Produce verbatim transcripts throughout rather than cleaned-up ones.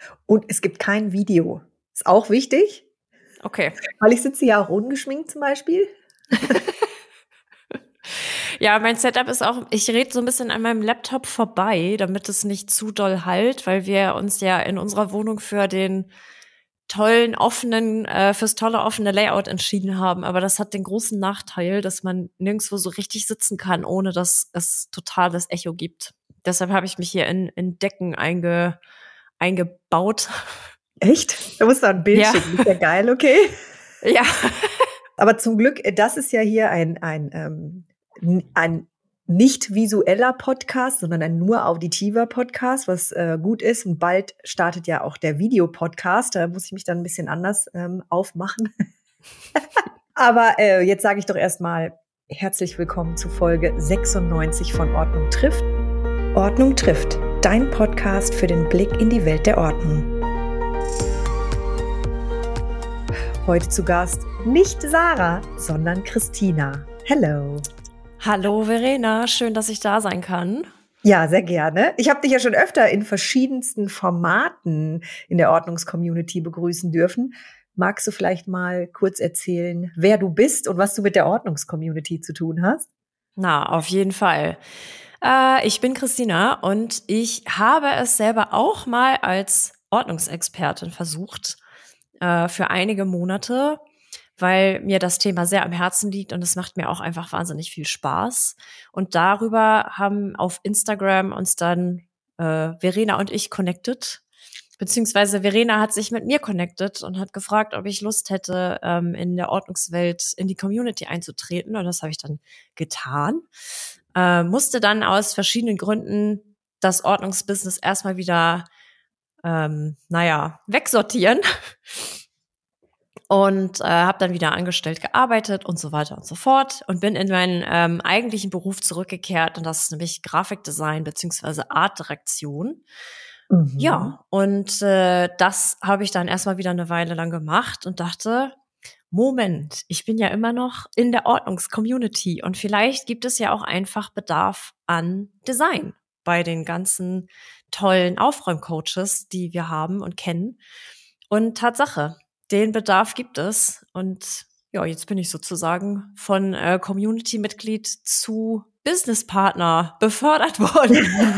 Und es gibt kein Video. Ist auch wichtig. Okay. Weil ich sitze ja auch ungeschminkt zum Beispiel. Ja, mein Setup ist auch, ich rede so ein bisschen an meinem Laptop vorbei, damit es nicht zu doll hallt, weil wir uns ja in unserer Wohnung für den tollen, offenen, äh, fürs tolle offene Layout entschieden haben. Aber das hat den großen Nachteil, dass man nirgendwo so richtig sitzen kann, ohne dass es totales Echo gibt. Deshalb habe ich mich hier in, in Decken einge, eingebaut. Echt? Da musst du ein Bild Ja. schicken. Ist ja geil, okay. Ja. Aber zum Glück, das ist ja hier ein, ein, ähm, ein nicht visueller Podcast, sondern ein nur auditiver Podcast, was äh, gut ist. Und bald startet ja auch der Videopodcast. Da muss ich mich dann ein bisschen anders ähm, aufmachen. Aber äh, jetzt sage ich doch erstmal herzlich willkommen zu Folge sechsundneunzig von Ordnung trifft. Ordnung trifft, dein Podcast für den Blick in die Welt der Ordnung. Heute zu Gast nicht Sarah, sondern Christina. Hello. Hallo Verena, schön, dass ich da sein kann. Ja, sehr gerne. Ich habe dich ja schon öfter in verschiedensten Formaten in der Ordnungscommunity begrüßen dürfen. Magst du vielleicht mal kurz erzählen, wer du bist und was du mit der Ordnungscommunity zu tun hast? Na, auf jeden Fall. Äh, ich bin Christina und ich habe es selber auch mal als Ordnungsexpertin versucht, äh, für einige Monate, weil mir das Thema sehr am Herzen liegt und es macht mir auch einfach wahnsinnig viel Spaß. Und darüber haben auf Instagram uns dann äh, Verena und ich connected. Beziehungsweise Verena hat sich mit mir connected und hat gefragt, ob ich Lust hätte, ähm, in der Ordnungswelt in die Community einzutreten. Und das habe ich dann getan. Äh, musste dann aus verschiedenen Gründen das Ordnungsbusiness erstmal wieder, ähm, naja, wegsortieren. Und äh, habe dann wieder angestellt gearbeitet und so weiter und so fort und bin in meinen ähm, eigentlichen Beruf zurückgekehrt und das ist nämlich Grafikdesign beziehungsweise Artdirektion. Mhm. Ja, und äh, das habe ich dann erstmal wieder eine Weile lang gemacht und dachte, Moment, ich bin ja immer noch in der Ordnungscommunity und vielleicht gibt es ja auch einfach Bedarf an Design bei den ganzen tollen Aufräumcoaches, die wir haben und kennen. Und Tatsache, den Bedarf gibt es. Und ja, jetzt bin ich sozusagen von äh, Community-Mitglied zu Businesspartner befördert worden.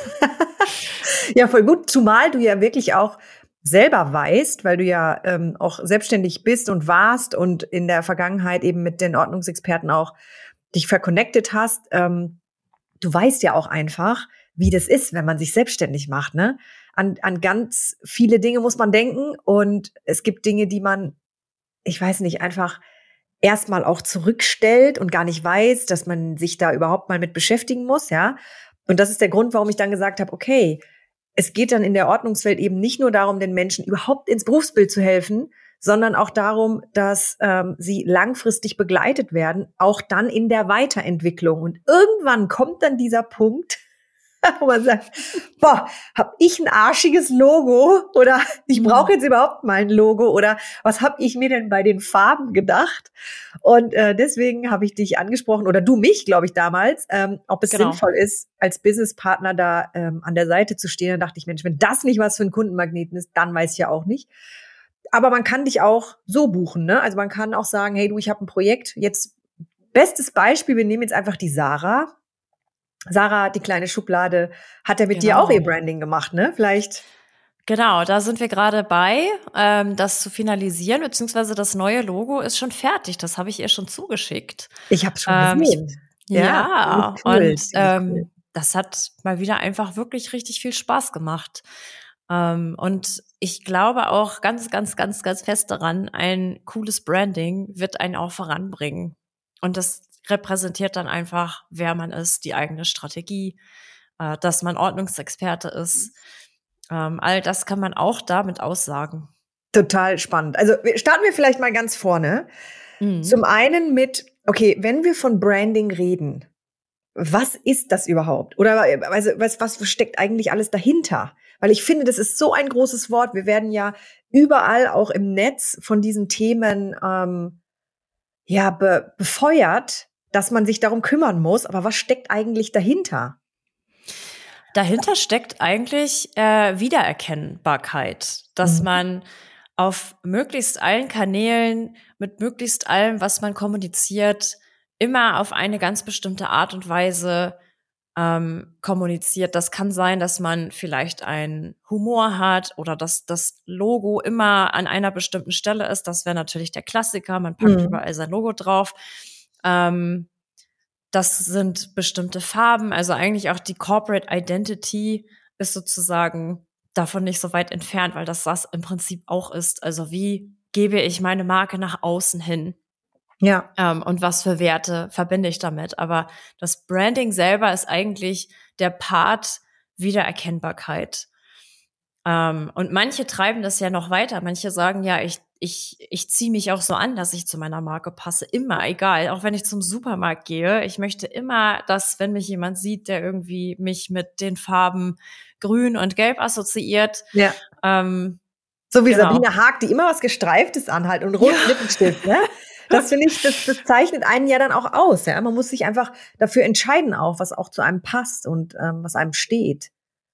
Ja, voll gut. Zumal du ja wirklich auch selber weißt, weil du ja ähm, auch selbstständig bist und warst und in der Vergangenheit eben mit den Ordnungsexperten auch dich verconnected hast. Ähm, du weißt ja auch einfach, wie das ist, wenn man sich selbstständig macht, ne? An, an ganz viele Dinge muss man denken und es gibt Dinge, die man, ich weiß nicht, einfach erstmal auch zurückstellt und gar nicht weiß, dass man sich da überhaupt mal mit beschäftigen muss, ja? Und das ist der Grund, warum ich dann gesagt habe, okay, es geht dann in der Ordnungswelt eben nicht nur darum, den Menschen überhaupt ins Berufsbild zu helfen, sondern auch darum, dass ähm, sie langfristig begleitet werden, auch dann in der Weiterentwicklung. Und irgendwann kommt dann dieser Punkt, wo man sagt, boah, hab ich ein arschiges Logo oder ich brauche jetzt überhaupt mal ein Logo oder was hab ich mir denn bei den Farben gedacht? Und äh, deswegen habe ich dich angesprochen oder du mich, glaube ich, damals, ähm, ob es genau. sinnvoll ist, als Businesspartner da ähm, an der Seite zu stehen. Da dachte ich, Mensch, wenn das nicht was für einen Kundenmagneten ist, dann weiß ich ja auch nicht. Aber man kann dich auch so buchen, ne? Also man kann auch sagen, hey du, ich habe ein Projekt. Jetzt bestes Beispiel, wir nehmen jetzt einfach die Sarah. Sarah, die kleine Schublade, hat ja mit genau. dir auch ihr Branding gemacht, ne? Vielleicht. Genau, da sind wir gerade bei, ähm, das zu finalisieren, beziehungsweise das neue Logo ist schon fertig. Das habe ich ihr schon zugeschickt. Ich habe schon ähm, gesehen. Ich, ja, ja cool, und ähm, cool. das hat mal wieder einfach wirklich richtig viel Spaß gemacht. Ähm, und ich glaube auch ganz, ganz, ganz, ganz fest daran, ein cooles Branding wird einen auch voranbringen. Und das repräsentiert dann einfach, wer man ist, die eigene Strategie, äh, dass man Ordnungsexperte ist. Ähm, all das kann man auch damit aussagen. Total spannend. Also starten wir vielleicht mal ganz vorne. Mhm. Zum einen mit, okay, wenn wir von Branding reden, was ist das überhaupt? Oder also, was, was steckt eigentlich alles dahinter? Weil ich finde, das ist so ein großes Wort. Wir werden ja überall auch im Netz von diesen Themen ähm, ja be- befeuert, dass man sich darum kümmern muss. Aber was steckt eigentlich dahinter? dahinter steckt eigentlich äh, Wiedererkennbarkeit, dass Mhm. man auf möglichst allen Kanälen, mit möglichst allem, was man kommuniziert, immer auf eine ganz bestimmte Art und Weise ähm, kommuniziert. Das kann sein, dass man vielleicht einen Humor hat oder dass das Logo immer an einer bestimmten Stelle ist. Das wäre natürlich der Klassiker. Man packt Mhm. überall sein Logo drauf. Ähm, das sind bestimmte Farben. Also eigentlich auch die Corporate Identity ist sozusagen davon nicht so weit entfernt, weil das das im Prinzip auch ist. Also wie gebe ich meine Marke nach außen hin? Ja. Ähm, und was für Werte verbinde ich damit? Aber das Branding selber ist eigentlich der Part Wiedererkennbarkeit. Ähm, und manche treiben das ja noch weiter. Manche sagen, ja, ich, ich, ich ziehe mich auch so an, dass ich zu meiner Marke passe. Immer, egal. Auch wenn ich zum Supermarkt gehe. Ich möchte immer, dass, wenn mich jemand sieht, der irgendwie mich mit den Farben Grün und Gelb assoziiert. Ja. Ähm, So wie genau. Sabine Haag, die immer was Gestreiftes anhat und roten Ja. Lippenstift, ne? Das finde ich, das, das zeichnet einen ja dann auch aus, ja. Man muss sich einfach dafür entscheiden auch, was auch zu einem passt und ähm, was einem steht.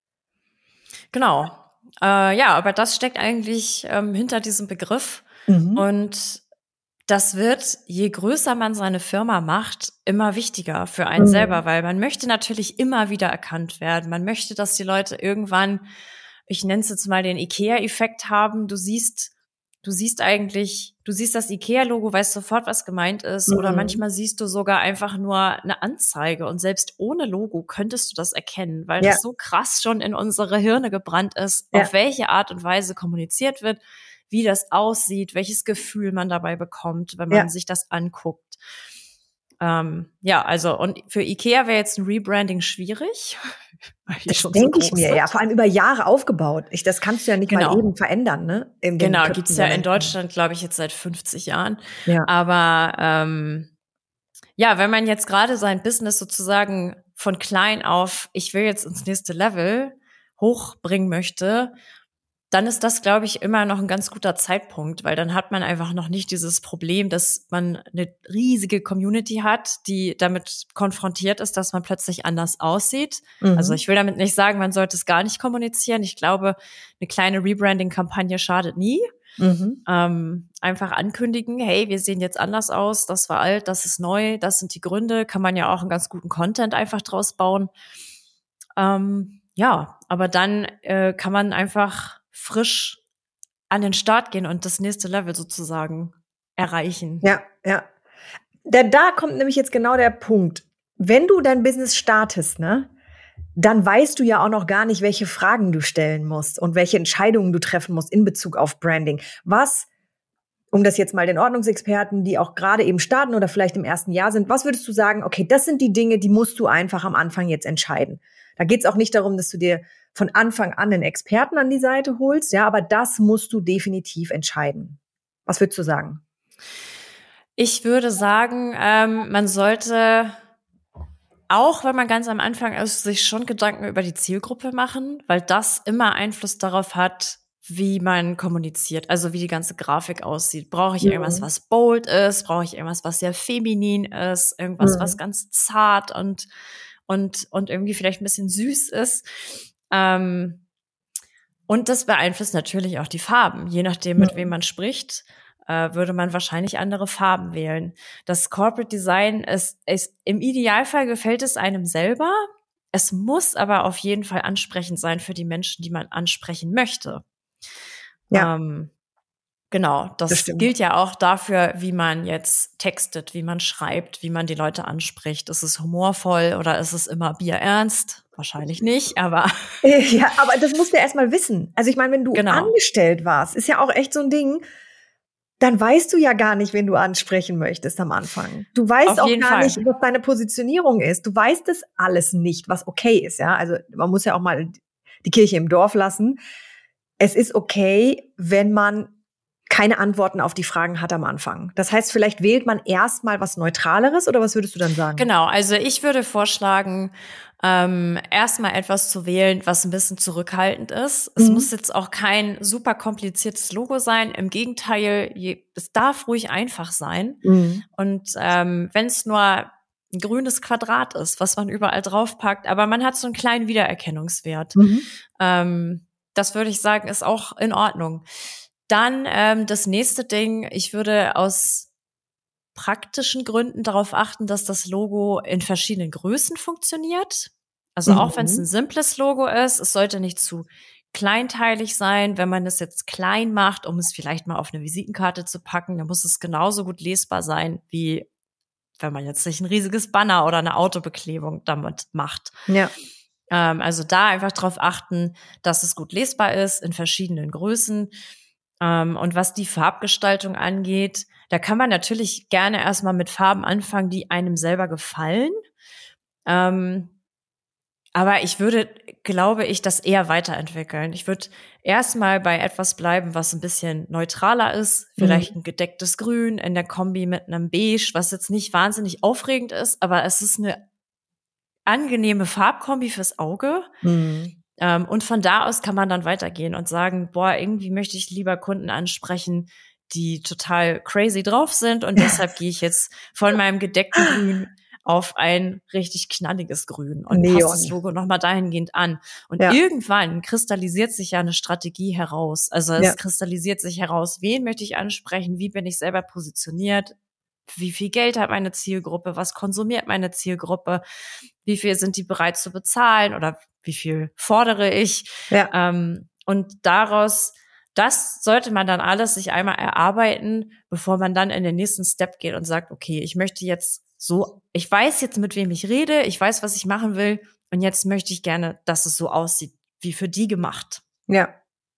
Genau. Äh, ja, aber das steckt eigentlich ähm, hinter diesem Begriff. Mhm. Und das wird, je größer man seine Firma macht, immer wichtiger für einen Mhm. selber, weil man möchte natürlich immer wieder erkannt werden. Man möchte, dass die Leute irgendwann, ich nenne es jetzt mal den IKEA-Effekt haben. Du siehst, du siehst eigentlich, du siehst das IKEA-Logo, weißt sofort, was gemeint ist. Mhm. Oder manchmal siehst du sogar einfach nur eine Anzeige. Und selbst ohne Logo könntest du das erkennen, weil Ja. das so krass schon in unsere Hirne gebrannt ist, Ja. auf welche Art und Weise kommuniziert wird, wie das aussieht, welches Gefühl man dabei bekommt, wenn man Ja. sich das anguckt. Ähm, ja, also und für IKEA wäre jetzt ein Rebranding schwierig. Weil die Das schon so denke ich groß mir, sind. ja. Vor allem über Jahre aufgebaut. Ich, das kannst du ja nicht Genau. mal eben verändern, ne? In den Genau, Köpfen gibt's der ja in Menschen. Deutschland, glaube ich, jetzt seit fünfzig Jahren. Ja. Aber ähm, ja, wenn man jetzt gerade sein Business sozusagen von klein auf, ich will jetzt ins nächste Level hochbringen möchte, dann ist das, glaube ich, immer noch ein ganz guter Zeitpunkt, weil dann hat man einfach noch nicht dieses Problem, dass man eine riesige Community hat, die damit konfrontiert ist, dass man plötzlich anders aussieht. Mhm. Also ich will damit nicht sagen, man sollte es gar nicht kommunizieren. Ich glaube, eine kleine Rebranding-Kampagne schadet nie. Mhm. Ähm, einfach ankündigen, hey, wir sehen jetzt anders aus, das war alt, das ist neu, das sind die Gründe, kann man ja auch einen ganz guten Content einfach draus bauen. Ähm, ja, aber dann äh, kann man einfach frisch an den Start gehen und das nächste Level sozusagen erreichen. Ja, ja. Da, da kommt nämlich jetzt genau der Punkt. Wenn du dein Business startest, ne, dann weißt du ja auch noch gar nicht, welche Fragen du stellen musst und welche Entscheidungen du treffen musst in Bezug auf Branding. Was, um das jetzt mal den Ordnungsexperten, die auch gerade eben starten oder vielleicht im ersten Jahr sind, was würdest du sagen, okay, das sind die Dinge, die musst du einfach am Anfang jetzt entscheiden. Da geht es auch nicht darum, dass du dir von Anfang an einen Experten an die Seite holst, ja, aber das musst du definitiv entscheiden. Was würdest du sagen? Ich würde sagen, ähm, man sollte, auch wenn man ganz am Anfang ist, sich schon Gedanken über die Zielgruppe machen, weil das immer Einfluss darauf hat, wie man kommuniziert, also wie die ganze Grafik aussieht. Brauche ich Mhm. irgendwas, was bold ist? Brauche ich irgendwas, was sehr feminin ist? Irgendwas, Mhm. was ganz zart und und und irgendwie vielleicht ein bisschen süß ist? Ähm, und das beeinflusst natürlich auch die Farben. Je nachdem, mit Mhm. wem man spricht, äh, würde man wahrscheinlich andere Farben wählen. Das Corporate Design ist, ist im Idealfall gefällt es einem selber. Es muss aber auf jeden Fall ansprechend sein für die Menschen, die man ansprechen möchte. Ja, Ähm, genau, das, das stimmt. gilt ja auch dafür, wie man jetzt textet, wie man schreibt, wie man die Leute anspricht. Ist es humorvoll oder ist es immer bierernst? Wahrscheinlich nicht, aber Ja, aber das musst du ja erstmal wissen. Also ich meine, wenn du Genau. angestellt warst, ist ja auch echt so ein Ding, dann weißt du ja gar nicht, wen du ansprechen möchtest am Anfang. Du weißt Auf auch jeden gar Fall. nicht, was deine Positionierung ist. Du weißt das alles nicht, was okay ist, ja. Also man muss ja auch mal die Kirche im Dorf lassen. Es ist okay, wenn man keine Antworten auf die Fragen hat am Anfang. Das heißt, vielleicht wählt man erstmal was Neutraleres, oder was würdest du dann sagen? Genau, also ich würde vorschlagen, ähm, erstmal etwas zu wählen, was ein bisschen zurückhaltend ist. Es Mhm. muss jetzt auch kein super kompliziertes Logo sein. Im Gegenteil, je, es darf ruhig einfach sein. Mhm. Und ähm, wenn es nur ein grünes Quadrat ist, was man überall draufpackt, aber man hat so einen kleinen Wiedererkennungswert. Mhm. Ähm, das würde ich sagen, ist auch in Ordnung. Dann ähm, das nächste Ding, ich würde aus praktischen Gründen darauf achten, dass das Logo in verschiedenen Größen funktioniert. Also auch wenn es ein Mhm. simples Logo ist, es sollte nicht zu kleinteilig sein. Wenn man es jetzt klein macht, um es vielleicht mal auf eine Visitenkarte zu packen, dann muss es genauso gut lesbar sein, wie wenn man jetzt sich ein riesiges Banner oder eine Autobeklebung damit macht. Ja. Ähm, also da einfach drauf achten, dass es gut lesbar ist in verschiedenen Größen. Ähm, und was die Farbgestaltung angeht, da kann man natürlich gerne erstmal mit Farben anfangen, die einem selber gefallen. Ähm, aber ich würde, glaube ich, das eher weiterentwickeln. Ich würde erstmal bei etwas bleiben, was ein bisschen neutraler ist. Vielleicht ein gedecktes Grün in der Kombi mit einem Beige, was jetzt nicht wahnsinnig aufregend ist, aber es ist eine angenehme Farbkombi fürs Auge. Mhm. Ähm, und von da aus kann man dann weitergehen und sagen, boah, irgendwie möchte ich lieber Kunden ansprechen, die total crazy drauf sind. Und deshalb gehe ich jetzt von meinem gedeckten Grün auf ein richtig knalliges Grün und Neon. passe das Logo nochmal dahingehend an. Und Ja. irgendwann kristallisiert sich ja eine Strategie heraus. Also es Ja. kristallisiert sich heraus, wen möchte ich ansprechen, wie bin ich selber positioniert, wie viel Geld hat meine Zielgruppe, was konsumiert meine Zielgruppe, wie viel sind die bereit zu bezahlen oder wie viel fordere ich. Ja. Ähm, und daraus, das sollte man dann alles sich einmal erarbeiten, bevor man dann in den nächsten Step geht und sagt, okay, ich möchte jetzt so, ich weiß jetzt, mit wem ich rede, ich weiß, was ich machen will und jetzt möchte ich gerne, dass es so aussieht, wie für die gemacht. Ja.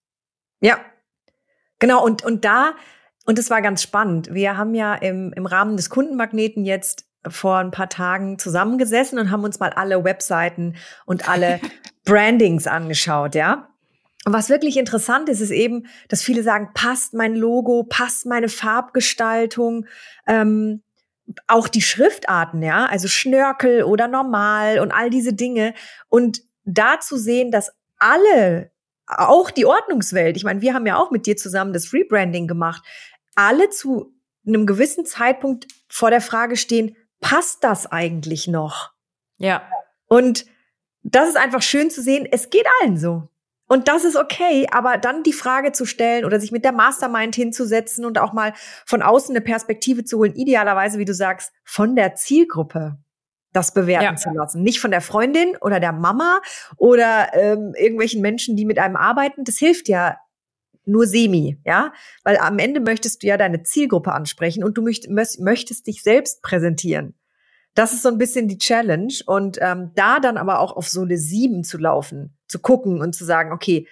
Ja. Genau, und, und da, und es war ganz spannend. Wir haben ja im, im Rahmen des Kundenmagneten jetzt vor ein paar Tagen zusammengesessen und haben uns mal alle Webseiten und alle Brandings angeschaut, ja. Und was wirklich interessant ist, ist eben, dass viele sagen, passt mein Logo, passt meine Farbgestaltung, ähm, auch die Schriftarten, ja, also Schnörkel oder normal und all diese Dinge. Und da zu sehen, dass alle, auch die Ordnungswelt, ich meine, wir haben ja auch mit dir zusammen das Rebranding gemacht, alle zu einem gewissen Zeitpunkt vor der Frage stehen, passt das eigentlich noch? Ja. Und das ist einfach schön zu sehen, es geht allen so. Und das ist okay, aber dann die Frage zu stellen oder sich mit der Mastermind hinzusetzen und auch mal von außen eine Perspektive zu holen, idealerweise, wie du sagst, von der Zielgruppe das bewerten Ja. zu lassen. Nicht von der Freundin oder der Mama oder ähm, irgendwelchen Menschen, die mit einem arbeiten. Das hilft ja nur semi, ja, weil am Ende möchtest du ja deine Zielgruppe ansprechen und du möcht, möchtest dich selbst präsentieren. Das ist so ein bisschen die Challenge und ähm, da dann aber auch auf Sohle sieben zu laufen, zu gucken und zu sagen, okay,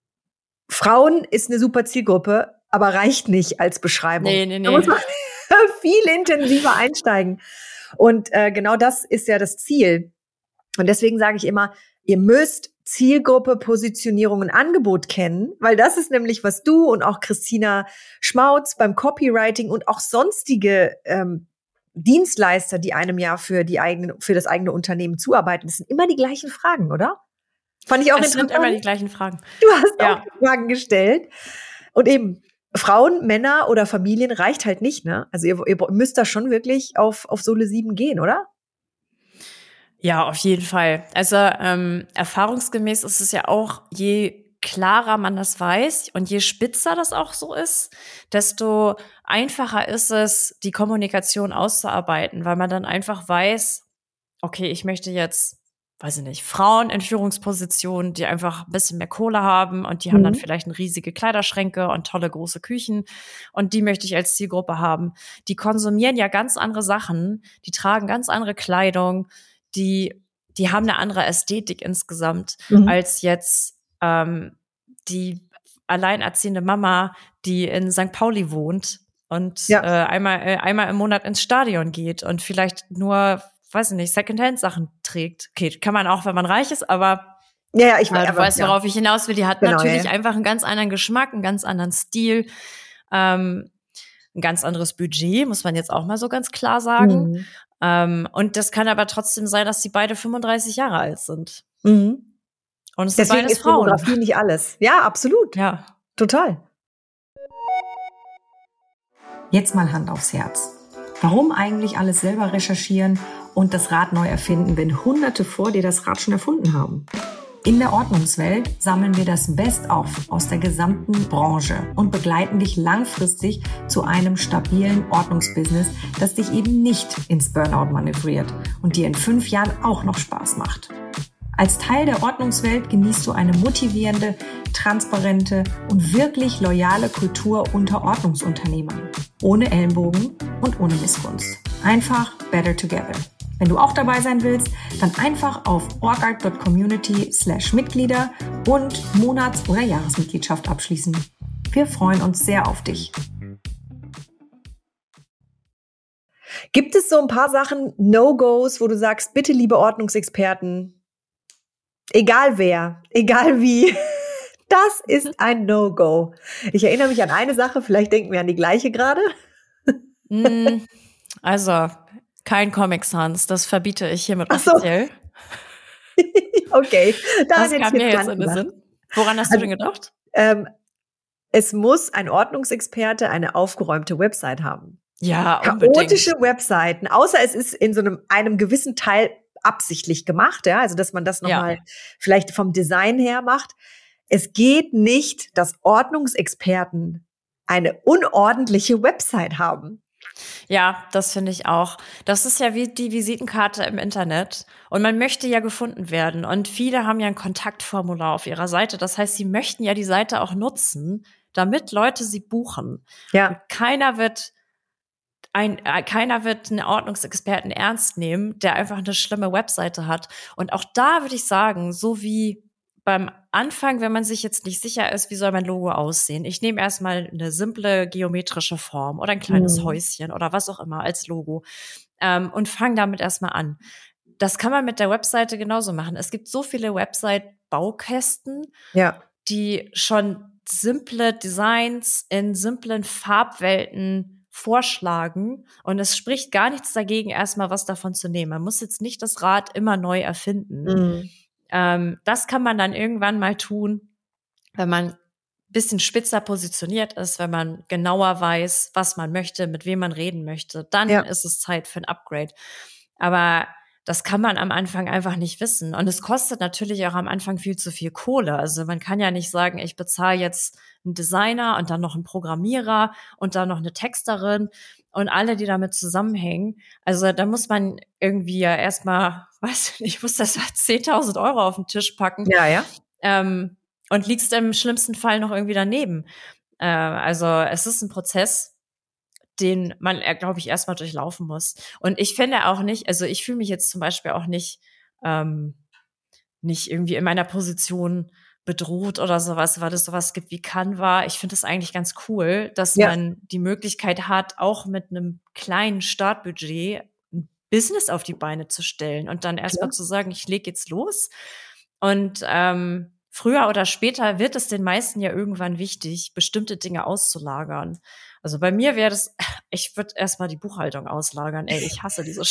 Frauen ist eine super Zielgruppe, aber reicht nicht als Beschreibung. Nee, nee, nee. Da muss man viel intensiver einsteigen. Und äh, genau das ist ja das Ziel. Und deswegen sage ich immer, ihr müsst Zielgruppe, Positionierung und Angebot kennen, weil das ist nämlich, was du und auch Christina Schmautz beim Copywriting und auch sonstige ähm, Dienstleister, die einem ja für die eigenen, für das eigene Unternehmen zuarbeiten, das sind immer die gleichen Fragen, oder? Fand ich auch Es interessant. sind immer die gleichen Fragen. Du hast Ja. auch die Fragen gestellt. Und eben, Frauen, Männer oder Familien reicht halt nicht, ne? Also ihr, ihr müsst da schon wirklich auf, auf Sohle sieben gehen, oder? Ja, auf jeden Fall. Also ähm, erfahrungsgemäß ist es ja auch, je klarer man das weiß und je spitzer das auch so ist, desto einfacher ist es, die Kommunikation auszuarbeiten, weil man dann einfach weiß, okay, ich möchte jetzt, weiß ich nicht, Frauen in Führungspositionen, die einfach ein bisschen mehr Kohle haben und die haben dann vielleicht eine riesige Kleiderschränke und tolle große Küchen und die möchte ich als Zielgruppe haben. Die konsumieren ja ganz andere Sachen, die tragen ganz andere Kleidung, die, die haben eine andere Ästhetik insgesamt Mhm. als jetzt ähm, die alleinerziehende Mama, die in Sankt Pauli wohnt und Ja. äh, einmal äh, einmal im Monat ins Stadion geht und vielleicht nur, weiß ich nicht, Secondhand-Sachen trägt. Okay, kann man auch, wenn man reich ist, aber Ja, ja, ich äh, du aber, weißt, ja. worauf ich hinaus will. Die hat Genau, natürlich ja, ja. einfach einen ganz anderen Geschmack, einen ganz anderen Stil, ähm, ein ganz anderes Budget, muss man jetzt auch mal so ganz klar sagen. Mhm. Ähm, und das kann aber trotzdem sein, dass die beide fünfunddreißig Jahre alt sind. Mhm. Und es sind Deswegen beides ist Frauen. Demografie nicht alles. Ja, absolut. Ja. Total. Jetzt mal Hand aufs Herz. Warum eigentlich alles selber recherchieren und das Rad neu erfinden, wenn Hunderte vor dir das Rad schon erfunden haben. In der Ordnungswelt sammeln wir das Best-of aus der gesamten Branche und begleiten dich langfristig zu einem stabilen Ordnungsbusiness, das dich eben nicht ins Burnout manövriert und dir in fünf Jahren auch noch Spaß macht. Als Teil der Ordnungswelt genießt du eine motivierende, transparente und wirklich loyale Kultur unter Ordnungsunternehmern. Ohne Ellenbogen und ohne Missgunst. Einfach better together. Wenn du auch dabei sein willst, dann einfach auf orgart punkt community slash Mitglieder und Monats- oder Jahresmitgliedschaft abschließen. Wir freuen uns sehr auf dich. Gibt es so ein paar Sachen, No-Gos, wo du sagst, bitte liebe Ordnungsexperten, egal wer, egal wie, das ist ein No-Go. Ich erinnere mich an eine Sache, vielleicht denken wir an die gleiche gerade. Also, kein Comic Sans, das verbiete ich hiermit offiziell. So. Okay, daran das kam mir jetzt in den Sinn. Woran hast also, du denn gedacht? Ähm, es muss ein Ordnungsexperte eine aufgeräumte Website haben. Ja, unbedingt. Chaotische Webseiten, außer es ist in so einem, einem gewissen Teil absichtlich gemacht, ja, also dass man das nochmal ja. vielleicht vom Design her macht. Es geht nicht, dass Ordnungsexperten eine unordentliche Website haben. Ja, das finde ich auch. Das ist ja wie die Visitenkarte im Internet. Und man möchte ja gefunden werden. Und viele haben ja ein Kontaktformular auf ihrer Seite. Das heißt, sie möchten ja die Seite auch nutzen, damit Leute sie buchen. Ja. Und keiner wird ein, äh, keiner wird einen Ordnungsexperten ernst nehmen, der einfach eine schlimme Webseite hat. Und auch da würde ich sagen, so wie beim Anfang, wenn man sich jetzt nicht sicher ist, wie soll mein Logo aussehen? Ich nehme erstmal eine simple geometrische Form oder ein kleines mhm. Häuschen oder was auch immer als Logo ähm, und fange damit erstmal an. Das kann man mit der Webseite genauso machen. Es gibt so viele Website-Baukästen, ja. die schon simple Designs in simplen Farbwelten vorschlagen. Und es spricht gar nichts dagegen, erstmal was davon zu nehmen. Man muss jetzt nicht das Rad immer neu erfinden. Mhm. Ähm, das kann man dann irgendwann mal tun, wenn man ein bisschen spitzer positioniert ist, wenn man genauer weiß, was man möchte, mit wem man reden möchte. Dann ja. ist es Zeit für ein Upgrade. Aber das kann man am Anfang einfach nicht wissen. Und es kostet natürlich auch am Anfang viel zu viel Kohle. Also man kann ja nicht sagen, ich bezahle jetzt einen Designer und dann noch einen Programmierer und dann noch eine Texterin und alle, die damit zusammenhängen. Also da muss man irgendwie ja erstmal, weiß ich nicht, ich muss das zehntausend Euro auf den Tisch packen. Ja, ja. Ähm, und liegst im schlimmsten Fall noch irgendwie daneben. Äh, also es ist ein Prozess, den man, glaube ich, erstmal durchlaufen muss. Und ich finde auch nicht, also ich fühle mich jetzt zum Beispiel auch nicht, ähm, nicht irgendwie in meiner Position bedroht oder sowas, weil es sowas gibt wie Canva. Ich finde es eigentlich ganz cool, dass ja. man die Möglichkeit hat, auch mit einem kleinen Startbudget ein Business auf die Beine zu stellen und dann erstmal ja. zu sagen, ich lege jetzt los. Und ähm, früher oder später wird es den meisten ja irgendwann wichtig, bestimmte Dinge auszulagern. Also bei mir wäre das, ich würde erstmal die Buchhaltung auslagern. Ey, ich hasse diese Sch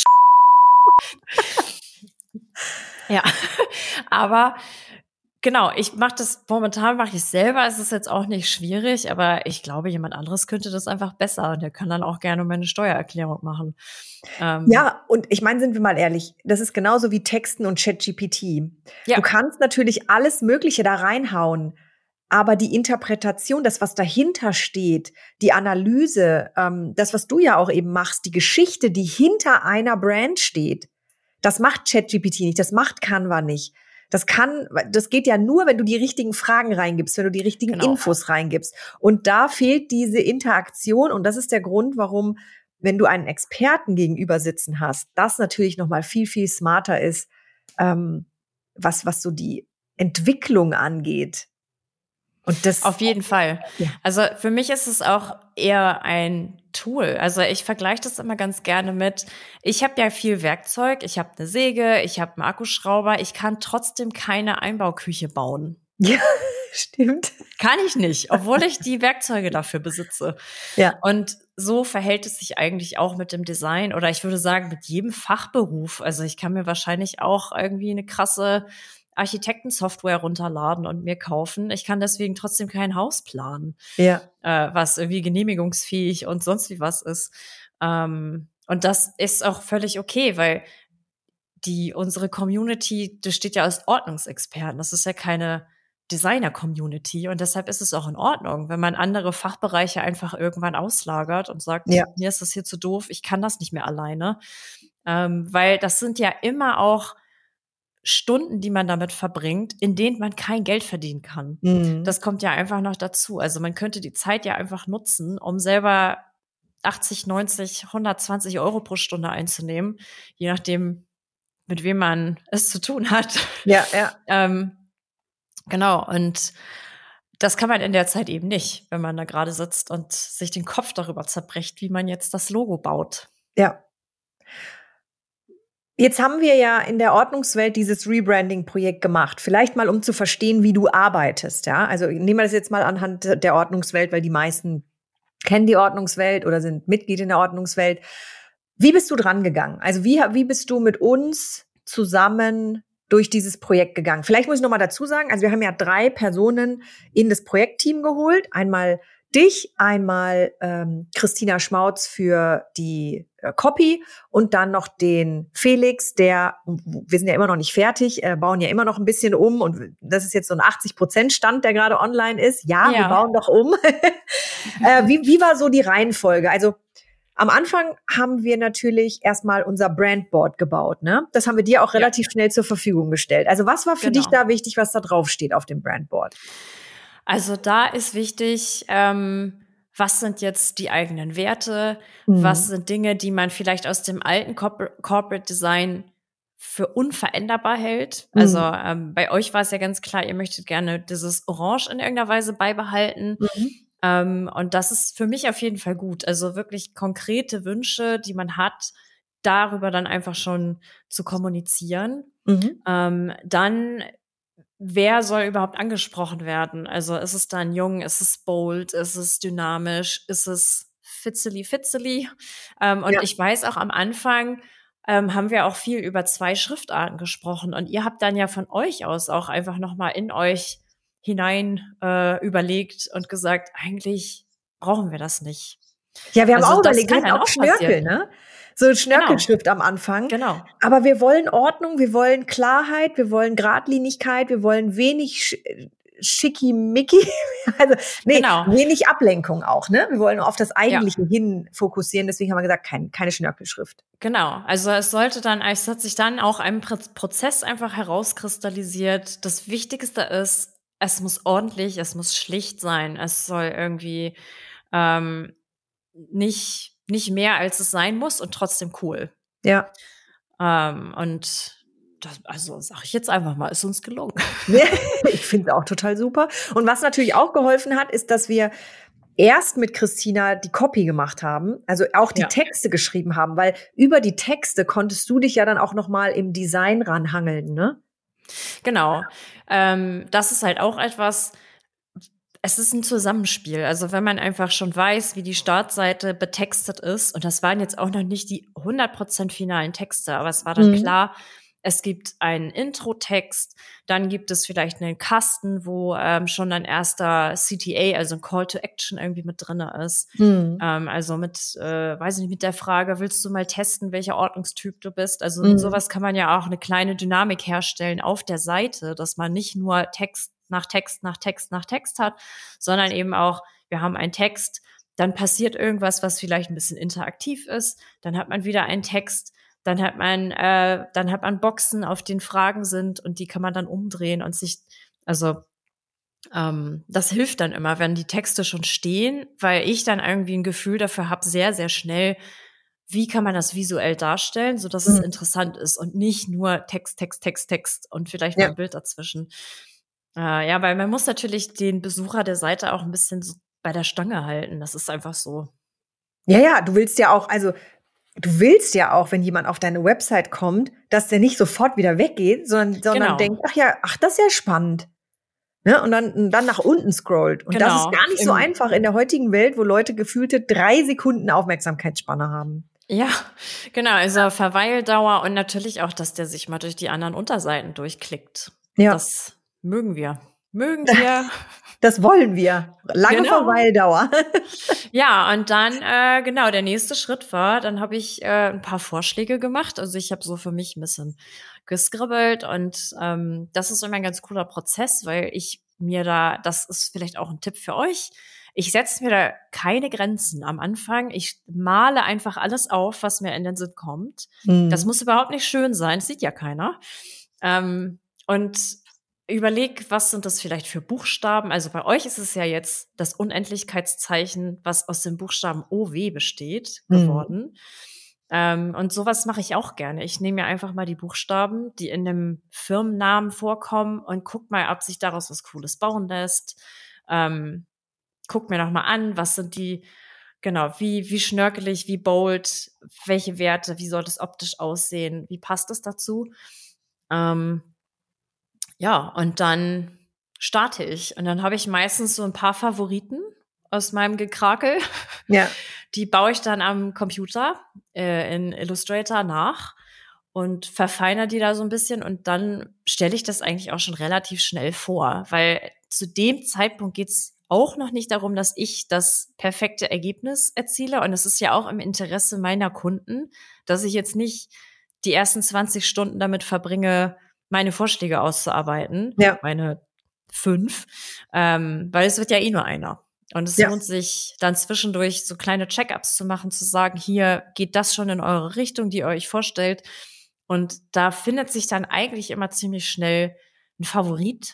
Ja, aber genau, ich mache das, momentan mache ich es selber. Es ist jetzt auch nicht schwierig, aber ich glaube, jemand anderes könnte das einfach besser. Und der kann dann auch gerne meine Steuererklärung machen. Ähm, ja, und ich meine, sind wir mal ehrlich, das ist genauso wie Texten und ChatGPT. Ja. Du kannst natürlich alles Mögliche da reinhauen, aber die Interpretation, das, was dahinter steht, die Analyse, ähm, das, was du ja auch eben machst, die Geschichte, die hinter einer Brand steht, das macht ChatGPT nicht, das macht Canva nicht. Das kann, das geht ja nur, wenn du die richtigen Fragen reingibst, wenn du die richtigen genau. Infos reingibst. Und da fehlt diese Interaktion. Und das ist der Grund, warum, wenn du einen Experten gegenüber sitzen hast, das natürlich noch mal viel, viel smarter ist, ähm, was, was so die Entwicklung angeht. Und das auf jeden Fall. Ja. Also für mich ist es auch eher ein Tool. Also ich vergleiche das immer ganz gerne mit, ich habe ja viel Werkzeug, ich habe eine Säge, ich habe einen Akkuschrauber, ich kann trotzdem keine Einbauküche bauen. Ja, stimmt. Kann ich nicht, obwohl ich die Werkzeuge dafür besitze. Ja. Und so verhält es sich eigentlich auch mit dem Design oder ich würde sagen mit jedem Fachberuf. Also ich kann mir wahrscheinlich auch irgendwie eine krasse Architektensoftware runterladen und mir kaufen. Ich kann deswegen trotzdem kein Haus planen, ja. äh, was irgendwie genehmigungsfähig und sonst wie was ist. Ähm, und das ist auch völlig okay, weil die, unsere Community, das steht ja aus Ordnungsexperten. Das ist ja keine Designer-Community und deshalb ist es auch in Ordnung, wenn man andere Fachbereiche einfach irgendwann auslagert und sagt, Ja. mir ist das hier zu doof, ich kann das nicht mehr alleine. Ähm, weil das sind ja immer auch Stunden, die man damit verbringt, in denen man kein Geld verdienen kann. Mhm. Das kommt ja einfach noch dazu. Also man könnte die Zeit ja einfach nutzen, um selber achtzig, neunzig, hundertzwanzig Euro pro Stunde einzunehmen, je nachdem, mit wem man es zu tun hat. Ja, ja. ähm, Genau, und das kann man in der Zeit eben nicht, wenn man da gerade sitzt und sich den Kopf darüber zerbricht, wie man jetzt das Logo baut. Ja. Jetzt haben wir ja in der Ordnungswelt dieses Rebranding-Projekt gemacht. Vielleicht mal, um zu verstehen, wie du arbeitest, ja? Also nehmen wir das jetzt mal anhand der Ordnungswelt, weil die meisten kennen die Ordnungswelt oder sind Mitglied in der Ordnungswelt. Wie bist du dran gegangen? Also wie, wie bist du mit uns zusammen durch dieses Projekt gegangen? Vielleicht muss ich noch mal dazu sagen, also wir haben ja drei Personen in das Projektteam geholt. Einmal dich, einmal ähm, Christina Schmautz für die äh, Copy und dann noch den Felix, der, wir sind ja immer noch nicht fertig, äh, bauen ja immer noch ein bisschen um und das ist jetzt so ein achtzig Prozent Stand, der gerade online ist. Ja, ja. Wir bauen doch um. äh, wie, wie war so die Reihenfolge? Also am Anfang haben wir natürlich erstmal unser Brandboard gebaut, ne? Das haben wir dir auch relativ ja. schnell zur Verfügung gestellt. Also was war für genau. dich da wichtig, was da drauf steht auf dem Brandboard? Also da ist wichtig, ähm, was sind jetzt die eigenen Werte? Mhm. Was sind Dinge, die man vielleicht aus dem alten Corpor- Corporate Design für unveränderbar hält? Mhm. Also ähm, bei euch war es ja ganz klar, ihr möchtet gerne dieses Orange in irgendeiner Weise beibehalten. Mhm. Ähm, und das ist für mich auf jeden Fall gut. Also wirklich konkrete Wünsche, die man hat, darüber dann einfach schon zu kommunizieren. Mhm. Ähm, dann, wer soll überhaupt angesprochen werden? Also ist es dann jung, ist es bold, ist es dynamisch, ist es fitzeli fitzeli? Ähm, und ja. ich weiß auch am Anfang, ähm, haben wir auch viel über zwei Schriftarten gesprochen. Und ihr habt dann ja von euch aus auch einfach nochmal in euch hinein äh, überlegt und gesagt, eigentlich brauchen wir das nicht. Ja, wir haben also auch überlegt, wir haben auch Schnörkel, ne? So Schnörkelschrift genau. am Anfang. Genau. Aber wir wollen Ordnung, wir wollen Klarheit, wir wollen Geradlinigkeit, wir wollen wenig sch- schickimicki, also nee, genau. wenig Ablenkung auch, ne? Wir wollen auf das Eigentliche ja. hin fokussieren, deswegen haben wir gesagt, kein, keine Schnörkelschrift. Genau, also es sollte dann, es hat sich dann auch ein Prozess einfach herauskristallisiert. Das Wichtigste ist, es muss ordentlich, es muss schlicht sein, es soll irgendwie ähm, nicht nicht mehr, als es sein muss und trotzdem cool. Ja. Ähm, und das, also sag ich jetzt einfach mal, ist uns gelungen. Ich finde es auch total super. Und was natürlich auch geholfen hat, ist, dass wir erst mit Christina die Copy gemacht haben, also auch die ja. Texte geschrieben haben, weil über die Texte konntest du dich ja dann auch noch mal im Design ranhangeln, ne? Genau. Ähm, das ist halt auch etwas, es ist ein Zusammenspiel. Also wenn man einfach schon weiß, wie die Startseite betextet ist, und das waren jetzt auch noch nicht die hundert Prozent finalen Texte, aber es war dann mhm. klar, es gibt einen Intro-Text, dann gibt es vielleicht einen Kasten, wo ähm, schon ein erster C T A, also ein Call to Action irgendwie mit drinne ist. Mhm. Ähm, also mit, äh, weiß ich nicht, mit der Frage, willst du mal testen, welcher Ordnungstyp du bist? Also mhm. mit sowas kann man ja auch eine kleine Dynamik herstellen auf der Seite, dass man nicht nur Text nach Text, nach Text, nach Text hat, sondern eben auch, wir haben einen Text, dann passiert irgendwas, was vielleicht ein bisschen interaktiv ist, dann hat man wieder einen Text, dann hat man, äh, dann hat man Boxen, auf denen Fragen sind und die kann man dann umdrehen und sich, also ähm, das hilft dann immer, wenn die Texte schon stehen, weil ich dann irgendwie ein Gefühl dafür habe, sehr, sehr schnell, wie kann man das visuell darstellen, so dass mhm. es interessant ist und nicht nur Text, Text, Text, Text und vielleicht ja. mal ein Bild dazwischen. Äh, ja, weil man muss natürlich den Besucher der Seite auch ein bisschen so bei der Stange halten. Das ist einfach so. Ja, ja, du willst ja auch, also du willst ja auch, wenn jemand auf deine Website kommt, dass der nicht sofort wieder weggeht, sondern, sondern genau. denkt, ach ja, ach, das ist ja spannend. Ne? Und dann, und dann nach unten scrollt. Und genau. das ist gar nicht so Im, einfach in der heutigen Welt, wo Leute gefühlte drei Sekunden Aufmerksamkeitsspanne haben. Ja, genau. Also Verweildauer und natürlich auch, dass der sich mal durch die anderen Unterseiten durchklickt. Ja. Das mögen wir. mögen wir. Das wollen wir. Lange Genau. Verweildauer. Ja, und dann, äh, genau, der nächste Schritt war, dann habe ich äh, ein paar Vorschläge gemacht. Also ich habe so für mich ein bisschen geskribbelt und ähm, das ist immer ein ganz cooler Prozess, weil ich mir da, das ist vielleicht auch ein Tipp für euch, ich setze mir da keine Grenzen am Anfang. Ich male einfach alles auf, was mir in den Sinn kommt. Mhm. Das muss überhaupt nicht schön sein, das sieht ja keiner. Ähm, und überleg, was sind das vielleicht für Buchstaben? Also bei euch ist es ja jetzt das Unendlichkeitszeichen, was aus dem Buchstaben O W besteht, geworden. Mhm. Ähm, und sowas mache ich auch gerne. Ich nehme mir einfach mal die Buchstaben, die in dem Firmennamen vorkommen und guck mal, ob sich daraus was Cooles bauen lässt. Ähm, guck mir noch mal an, was sind die, genau, wie, wie schnörkelig, wie bold, welche Werte, wie soll das optisch aussehen, wie passt das dazu? Ähm, Ja, und dann starte ich. Und dann habe ich meistens so ein paar Favoriten aus meinem Gekrakel. Ja. Die baue ich dann am Computer äh, in Illustrator nach und verfeinere die da so ein bisschen. Und dann stelle ich das eigentlich auch schon relativ schnell vor. Weil zu dem Zeitpunkt geht's auch noch nicht darum, dass ich das perfekte Ergebnis erziele. Und es ist ja auch im Interesse meiner Kunden, dass ich jetzt nicht die ersten zwanzig Stunden damit verbringe, meine Vorschläge auszuarbeiten, Ja. meine fünf, ähm, weil es wird ja eh nur einer. Und es Ja. lohnt sich dann zwischendurch so kleine Check-ups zu machen, zu sagen, hier geht das schon in eure Richtung, die ihr euch vorstellt. Und da findet sich dann eigentlich immer ziemlich schnell ein Favorit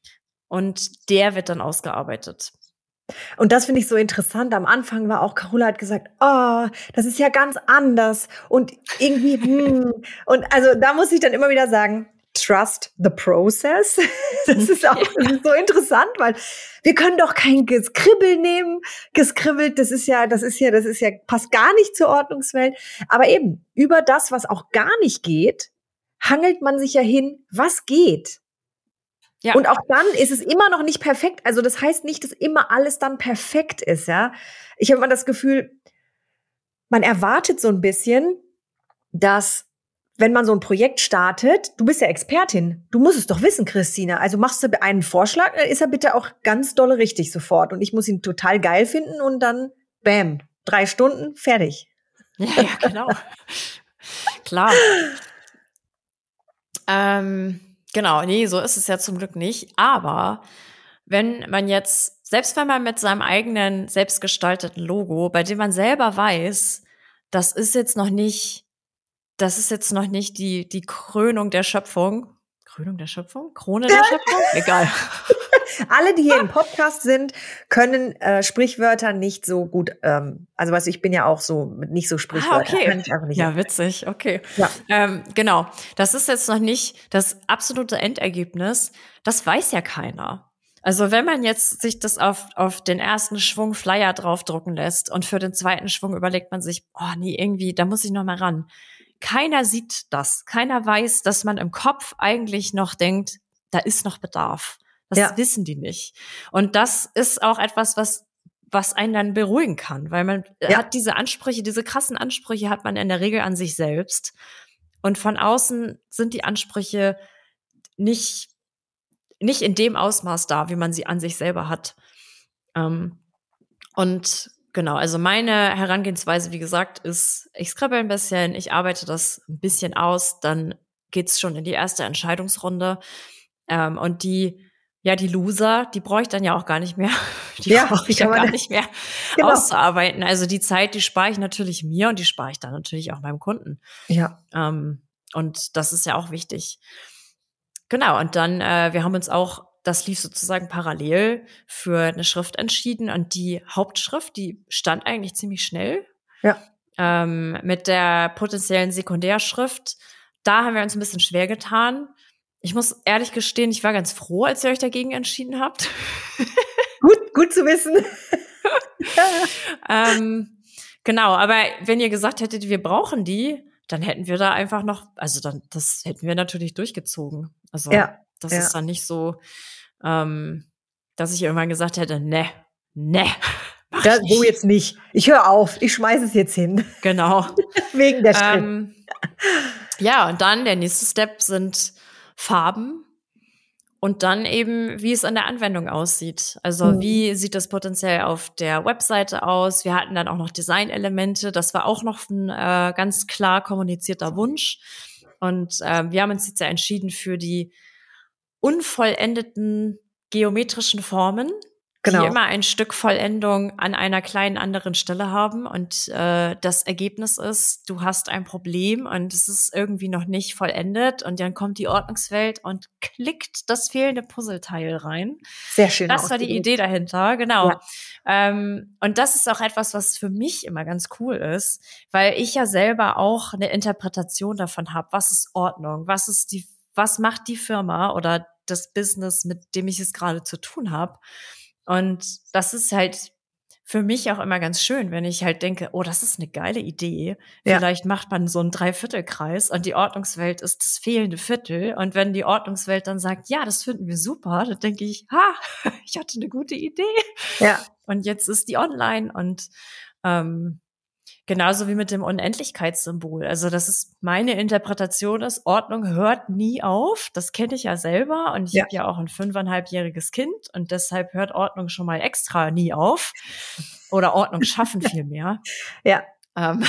und der wird dann ausgearbeitet. Und das finde ich so interessant. Am Anfang war auch, Carola hat gesagt, oh, das ist ja ganz anders und irgendwie, hm. Und also da muss ich dann immer wieder sagen, trust the process. Das ist auch das ist so interessant, weil wir können doch kein Geskribbel nehmen. Geskribbelt, das ist ja, das ist ja, das ist ja, passt gar nicht zur Ordnungswelt. Aber eben, über das, was auch gar nicht geht, hangelt man sich ja hin, was geht. Ja. Und auch dann ist es immer noch nicht perfekt. Also das heißt nicht, dass immer alles dann perfekt ist, ja. Ich habe immer das Gefühl, man erwartet so ein bisschen, dass wenn man so ein Projekt startet, du bist ja Expertin, du musst es doch wissen, Christina. Also machst du einen Vorschlag, dann ist er bitte auch ganz dolle richtig sofort. Und ich muss ihn total geil finden und dann, bam, drei Stunden, fertig. Ja, ja, genau. Klar. Ähm, genau, nee, so ist es ja zum Glück nicht. Aber wenn man jetzt, selbst wenn man mit seinem eigenen selbstgestalteten Logo, bei dem man selber weiß, das ist jetzt noch nicht Das ist jetzt noch nicht die, die Krönung der Schöpfung. Krönung der Schöpfung? Krone der Schöpfung? Egal. Alle, die hier im Podcast sind, können äh, Sprichwörter nicht so gut, ähm, also weißt du, ich bin ja auch so, nicht so Sprichwörter. Ah, okay. Kann ich einfach nicht ja, sagen. witzig, okay. Ja. Ähm, genau, das ist jetzt noch nicht das absolute Endergebnis. Das weiß ja keiner. Also wenn man jetzt sich das auf, auf den ersten Schwung Flyer draufdrucken lässt und für den zweiten Schwung überlegt man sich, oh nee, irgendwie, da muss ich noch mal ran. Keiner sieht das. Keiner weiß, dass man im Kopf eigentlich noch denkt, da ist noch Bedarf. Das ja. wissen die nicht. Und das ist auch etwas, was, was einen dann beruhigen kann, weil man ja. hat diese Ansprüche, diese krassen Ansprüche hat man in der Regel an sich selbst. Und von außen sind die Ansprüche nicht, nicht in dem Ausmaß da, wie man sie an sich selber hat. Ähm, und Genau, also meine Herangehensweise, wie gesagt, ist, ich skribbel ein bisschen, ich arbeite das ein bisschen aus, dann geht's schon in die erste Entscheidungsrunde. Ähm, und die, ja, die Loser, die brauche ich dann ja auch gar nicht mehr. Die ja, brauche ich ja gar nicht mehr genau. auszuarbeiten. Also die Zeit, die spare ich natürlich mir und die spare ich dann natürlich auch meinem Kunden. Ja. Ähm, und das ist ja auch wichtig. Genau, und dann, äh, wir haben uns auch das lief sozusagen parallel für eine Schrift entschieden und die Hauptschrift, die stand eigentlich ziemlich schnell. Ja. Ähm, mit der potenziellen Sekundärschrift, da haben wir uns ein bisschen schwer getan. Ich muss ehrlich gestehen, ich war ganz froh, als ihr euch dagegen entschieden habt. Gut, gut zu wissen. ähm, genau, aber wenn ihr gesagt hättet, wir brauchen die, dann hätten wir da einfach noch, also dann, das hätten wir natürlich durchgezogen. Also ja. Das ja. ist dann nicht so, ähm, dass ich irgendwann gesagt hätte, ne, ne. Das, so jetzt nicht. Ich höre auf, ich schmeiße es jetzt hin. Genau. Wegen der Schrift. Ähm, ja, und dann der nächste Step sind Farben. und dann eben, wie es an der Anwendung aussieht. Also Mhm. wie sieht das potenziell auf der Webseite aus? Wir hatten dann auch noch Designelemente. Das war auch noch ein äh, ganz klar kommunizierter Wunsch. Und äh, wir haben uns jetzt ja entschieden für die unvollendeten geometrischen Formen, Genau. die immer ein Stück Vollendung an einer kleinen anderen Stelle haben. Und äh, das Ergebnis ist, du hast ein Problem und es ist irgendwie noch nicht vollendet. Und dann kommt die Ordnungswelt und klickt das fehlende Puzzleteil rein. Sehr schön. Das war die ausgedrückt. Idee dahinter, genau. Ja. Ähm, und das ist auch etwas, was für mich immer ganz cool ist, weil ich ja selber auch eine Interpretation davon habe. Was ist Ordnung? Was ist die, was macht die Firma oder das Business, mit dem ich es gerade zu tun habe? Und das ist halt für mich auch immer ganz schön, wenn ich halt denke, oh, das ist eine geile Idee. Ja. Vielleicht macht man so einen Dreiviertelkreis und die Ordnungswelt ist das fehlende Viertel. Und wenn die Ordnungswelt dann sagt, ja, das finden wir super, dann denke ich, ha, ich hatte eine gute Idee. Ja. Und jetzt ist die online und ähm, genauso wie mit dem Unendlichkeitssymbol. Also das ist meine Interpretation ist, Ordnung hört nie auf. Das kenne ich ja selber und ich Ja. habe ja auch ein fünfeinhalbjähriges Kind und deshalb hört Ordnung schon mal extra nie auf. Oder Ordnung schaffen vielmehr. Ja. Ähm,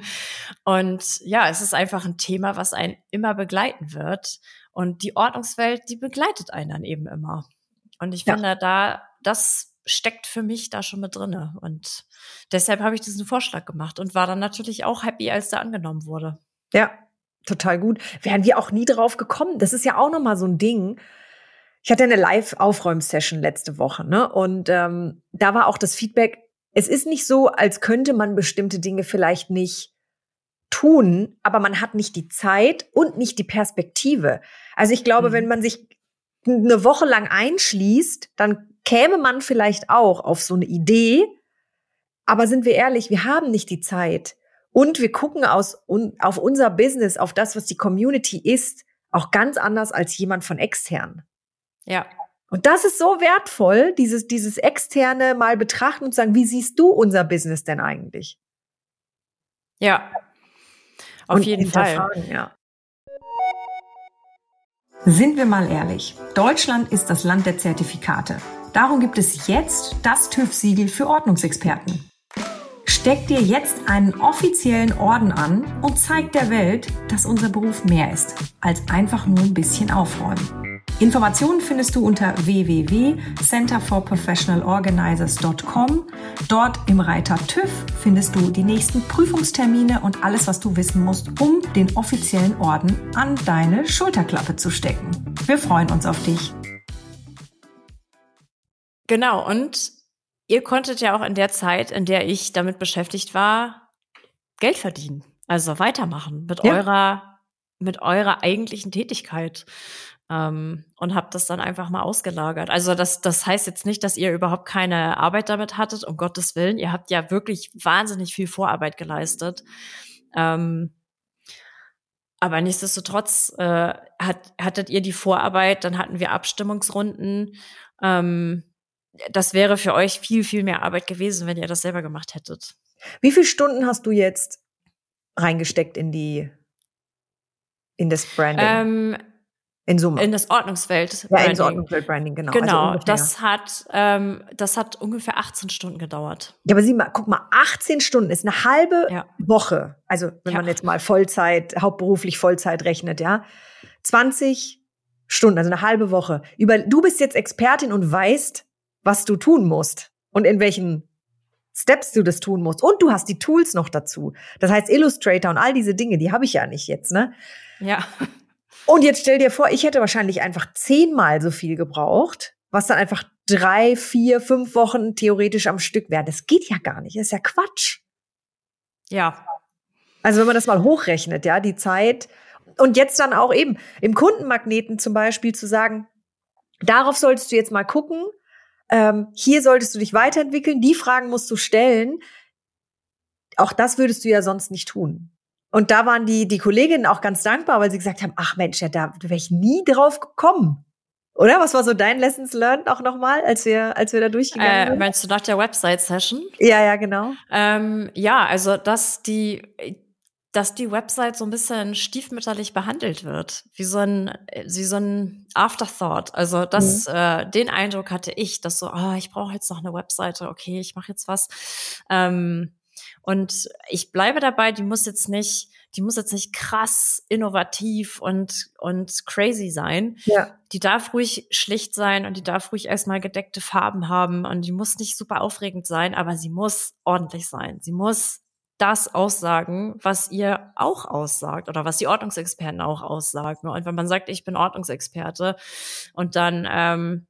und ja, es ist einfach ein Thema, was einen immer begleiten wird. Und die Ordnungswelt, die begleitet einen dann eben immer. Und ich Ja. finde, da das steckt für mich da schon mit drinne. Und deshalb habe ich diesen Vorschlag gemacht und war dann natürlich auch happy, als der angenommen wurde. Ja, total gut. Wären wir auch nie drauf gekommen. Das ist ja auch noch mal so ein Ding. Ich hatte eine Live-Aufräum-Session letzte Woche, ne? Und ähm, da war auch das Feedback, es ist nicht so, als könnte man bestimmte Dinge vielleicht nicht tun, aber man hat nicht die Zeit und nicht die Perspektive. Also ich glaube, Mhm. wenn man sich eine Woche lang einschließt, dann käme man vielleicht auch auf so eine Idee. Aber sind wir ehrlich, wir haben nicht die Zeit. Und wir gucken aus, un, auf unser Business, auf das, was die Community ist, auch ganz anders als jemand von extern. Ja. Und das ist so wertvoll, dieses, dieses externe mal betrachten und sagen, wie siehst du unser Business denn eigentlich? Ja. Auf und jeden Fall. hinterfragen, ja. Sind wir mal ehrlich, Deutschland ist das Land der Zertifikate. Darum gibt es jetzt das TÜV-Siegel für Ordnungsexperten. Steck dir jetzt einen offiziellen Orden an und zeig der Welt, dass unser Beruf mehr ist, als einfach nur ein bisschen aufräumen. Informationen findest du unter w w w punkt center for professional organizers punkt com. Dort im Reiter TÜV findest du die nächsten Prüfungstermine und alles, was du wissen musst, um den offiziellen Orden an deine Schulterklappe zu stecken. Wir freuen uns auf dich. Genau, und ihr konntet ja auch in der Zeit, in der ich damit beschäftigt war, Geld verdienen. Also weitermachen mit Ja. eurer, mit eurer eigentlichen Tätigkeit. Ähm, und habt das dann einfach mal ausgelagert. Also das, das heißt jetzt nicht, dass ihr überhaupt keine Arbeit damit hattet, um Gottes Willen. Ihr habt ja wirklich wahnsinnig viel Vorarbeit geleistet. Ähm, aber nichtsdestotrotz äh, hat, hattet ihr die Vorarbeit, dann hatten wir Abstimmungsrunden. Ähm, das wäre für euch viel, viel mehr Arbeit gewesen, wenn ihr das selber gemacht hättet. Wie viele Stunden hast du jetzt reingesteckt in die, in das Branding? Ähm, in Summe? in das Ordnungswelt. Ja, in das Ordnungswelt-Branding, genau. Genau, also das hat ähm, das hat ungefähr achtzehn Stunden gedauert. Ja, aber sieh mal, guck mal, achtzehn Stunden ist eine halbe Ja. Woche. Also wenn Ja. man jetzt mal Vollzeit, hauptberuflich Vollzeit rechnet, ja. zwanzig Stunden, also eine halbe Woche. Über, du bist jetzt Expertin und weißt, was du tun musst und in welchen Steps du das tun musst. Und du hast die Tools noch dazu. Das heißt Illustrator und all diese Dinge, die habe ich ja nicht jetzt, ne? Ja. Und jetzt stell dir vor, ich hätte wahrscheinlich einfach zehnmal so viel gebraucht, was dann einfach drei, vier, fünf Wochen theoretisch am Stück wäre. Das geht ja gar nicht. Das ist ja Quatsch. Ja. Also wenn man das mal hochrechnet, ja, die Zeit. Und jetzt dann auch eben im Kundenmagneten zum Beispiel zu sagen, darauf solltest du jetzt mal gucken. Ähm, hier solltest du dich weiterentwickeln. Die Fragen musst du stellen. Auch das würdest du ja sonst nicht tun. Und da waren die, die Kolleginnen auch ganz dankbar, weil sie gesagt haben, ach Mensch, ja, da wäre ich nie drauf gekommen. Oder? Was war so dein Lessons learned auch nochmal, als wir, als wir da durchgegangen Äh, sind? meinst du nach der Website-Session? Ja, ja, genau. Ähm, ja, also dass die dass die Website so ein bisschen stiefmütterlich behandelt wird, wie so ein, wie so ein Afterthought. Also das, mhm. äh, den Eindruck hatte ich, dass so, ah, ich brauche jetzt noch eine Webseite, okay, ich mache jetzt was. Ähm, und ich bleibe dabei, die muss jetzt nicht, die muss jetzt nicht krass innovativ und und crazy sein. Ja. Die darf ruhig schlicht sein und die darf ruhig erstmal gedeckte Farben haben und die muss nicht super aufregend sein, aber sie muss ordentlich sein. Sie muss das aussagen, was ihr auch aussagt oder was die Ordnungsexperten auch aussagen. Und wenn man sagt, ich bin Ordnungsexperte und dann ähm,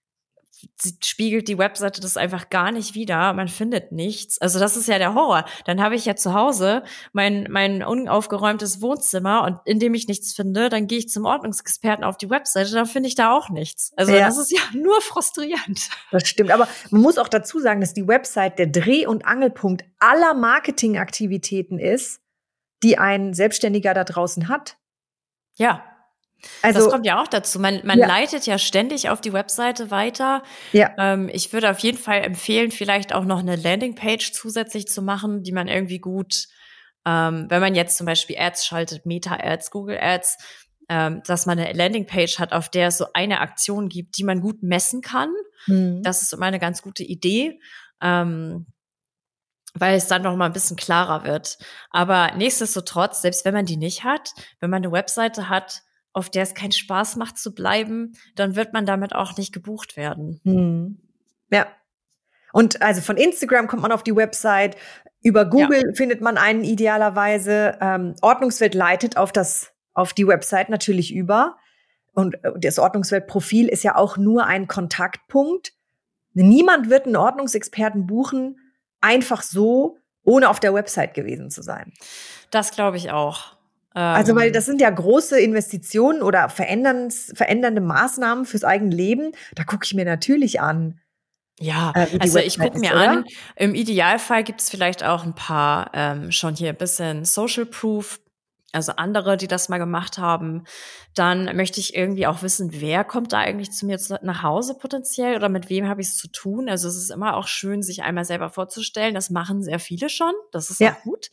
spiegelt die Webseite das einfach gar nicht wider, man findet nichts. Also das ist ja der Horror. Dann habe ich ja zu Hause mein mein unaufgeräumtes Wohnzimmer und indem ich nichts finde, dann gehe ich zum Ordnungsexperten auf die Webseite, dann finde ich da auch nichts. Also ja. Das ist ja nur frustrierend. Das stimmt, aber man muss auch dazu sagen, dass die Website der Dreh- und Angelpunkt aller Marketingaktivitäten ist, die ein Selbstständiger da draußen hat. Ja. Also, das kommt ja auch dazu. Man, man ja. leitet ja ständig auf die Webseite weiter. Ja. Ähm, ich würde auf jeden Fall empfehlen, vielleicht auch noch eine Landingpage zusätzlich zu machen, die man irgendwie gut, ähm, wenn man jetzt zum Beispiel Ads schaltet, Meta-Ads, Google-Ads, ähm, dass man eine Landingpage hat, auf der es so eine Aktion gibt, die man gut messen kann. Mhm. Das ist immer eine ganz gute Idee. Ähm, weil es dann noch mal ein bisschen klarer wird. Aber nichtsdestotrotz, selbst wenn man die nicht hat, wenn man eine Webseite hat, auf der es keinen Spaß macht zu bleiben, dann wird man damit auch nicht gebucht werden. Hm. Ja. Und also von Instagram kommt man auf die Website, über Google ja. findet man einen idealerweise. Ähm, Ordnungswelt leitet auf das, auf die Website natürlich über. Und das Ordnungswelt-Profil ist ja auch nur ein Kontaktpunkt. Niemand wird einen Ordnungsexperten buchen, einfach so, ohne auf der Website gewesen zu sein. Das glaube ich auch. Also, weil das sind ja große Investitionen oder verändernde Maßnahmen fürs eigene Leben. Da gucke ich mir natürlich an. Ja, äh, also Website ich gucke mir ist, an, im Idealfall gibt es vielleicht auch ein paar ähm, schon hier ein bisschen Social Proof, also andere, die das mal gemacht haben. Dann möchte ich irgendwie auch wissen, wer kommt da eigentlich zu mir nach Hause potenziell oder mit wem habe ich es zu tun. Also es ist immer auch schön, sich einmal selber vorzustellen. Das machen sehr viele schon, das ist ja auch gut.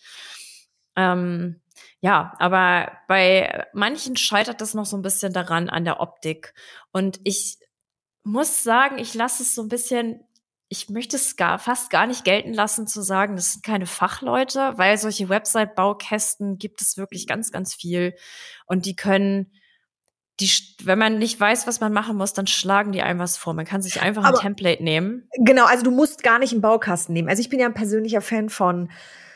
Ähm, ja, aber bei manchen scheitert das noch so ein bisschen daran an der Optik. Und ich muss sagen, ich lasse es so ein bisschen, ich möchte es gar fast gar nicht gelten lassen zu sagen, das sind keine Fachleute, weil solche Website-Baukästen gibt es wirklich ganz, ganz viel. Und die können, die, wenn man nicht weiß, was man machen muss, dann schlagen die einem was vor. Man kann sich einfach aber ein Template nehmen. Genau, also du musst gar nicht einen Baukasten nehmen. Also ich bin ja ein persönlicher Fan von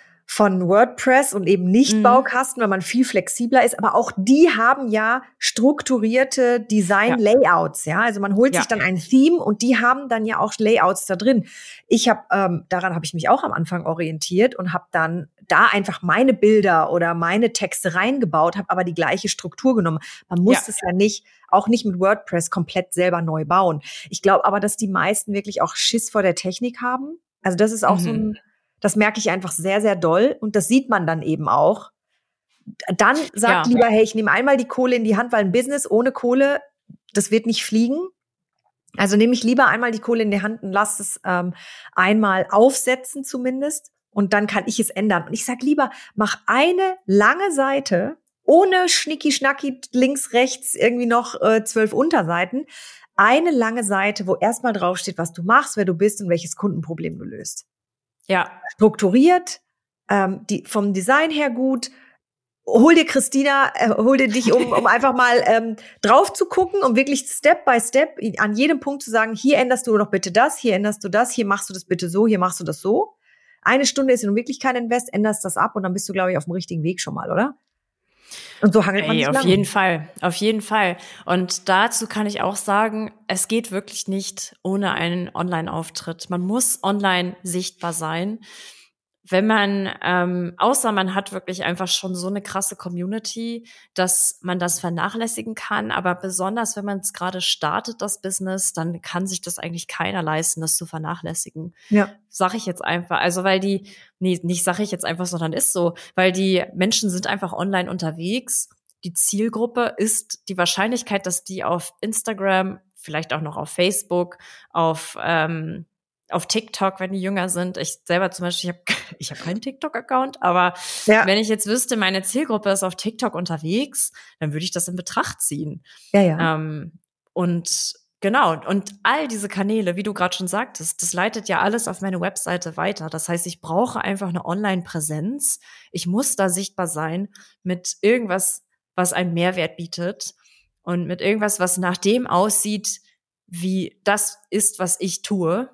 von WordPress und eben nicht mhm. Baukasten, weil man viel flexibler ist. Aber auch die haben ja strukturierte Design-Layouts. Ja, also man holt ja. sich dann ein Theme und die haben dann ja auch Layouts da drin. Ich habe ähm, daran habe ich mich auch am Anfang orientiert und habe dann da einfach meine Bilder oder meine Texte reingebaut, habe aber die gleiche Struktur genommen. Man muss ja. es ja nicht, auch nicht mit WordPress komplett selber neu bauen. Ich glaube aber, dass die meisten wirklich auch Schiss vor der Technik haben. Also das ist auch mhm. so ein Das merke ich einfach sehr, sehr doll. Und das sieht man dann eben auch. Dann sagt ja. lieber, hey, ich nehme einmal die Kohle in die Hand, weil ein Business ohne Kohle, das wird nicht fliegen. Also nehme ich lieber einmal die Kohle in die Hand und lasse es ähm, einmal aufsetzen zumindest. Und dann kann ich es ändern. Und ich sag lieber, mach eine lange Seite, ohne Schnicki-Schnacki, links, rechts, irgendwie noch äh, zwölf Unterseiten. Eine lange Seite, wo erstmal draufsteht, was du machst, wer du bist und welches Kundenproblem du löst. Ja. Strukturiert, ähm, die, vom Design her gut. Hol dir Christina, äh, hol dir dich, um, um einfach mal ähm, drauf zu gucken, um wirklich Step by Step an jedem Punkt zu sagen, hier änderst du noch bitte das, hier änderst du das, hier machst du das bitte so, hier machst du das so. Eine Stunde ist nun wirklich kein Invest, änderst das ab und dann bist du, glaube ich, auf dem richtigen Weg schon mal, oder? Und so hangelt man Ey, sich auf lang. jeden Fall, auf jeden Fall. Und dazu kann ich auch sagen, es geht wirklich nicht ohne einen Online-Auftritt. Man muss online sichtbar sein. Wenn man, ähm, außer man hat wirklich einfach schon so eine krasse Community, dass man das vernachlässigen kann. Aber besonders, wenn man es gerade startet, das Business, dann kann sich das eigentlich keiner leisten, das zu vernachlässigen. Ja. Sag ich jetzt einfach. Also, weil die, nee, nicht sag ich jetzt einfach, sondern ist so. Weil die Menschen sind einfach online unterwegs. Die Zielgruppe ist die Wahrscheinlichkeit, dass die auf Instagram, vielleicht auch noch auf Facebook, auf, ähm, auf TikTok, wenn die jünger sind. Ich selber zum Beispiel, ich habe ich hab keinen TikTok-Account, aber Ja. wenn ich jetzt wüsste, meine Zielgruppe ist auf TikTok unterwegs, dann würde ich das in Betracht ziehen. Ja, ja. Ähm, und genau, und all diese Kanäle, wie du gerade schon sagtest, das leitet ja alles auf meine Webseite weiter. Das heißt, ich brauche einfach eine Online-Präsenz. Ich muss da sichtbar sein mit irgendwas, was einen Mehrwert bietet und mit irgendwas, was nach dem aussieht, wie das ist, was ich tue.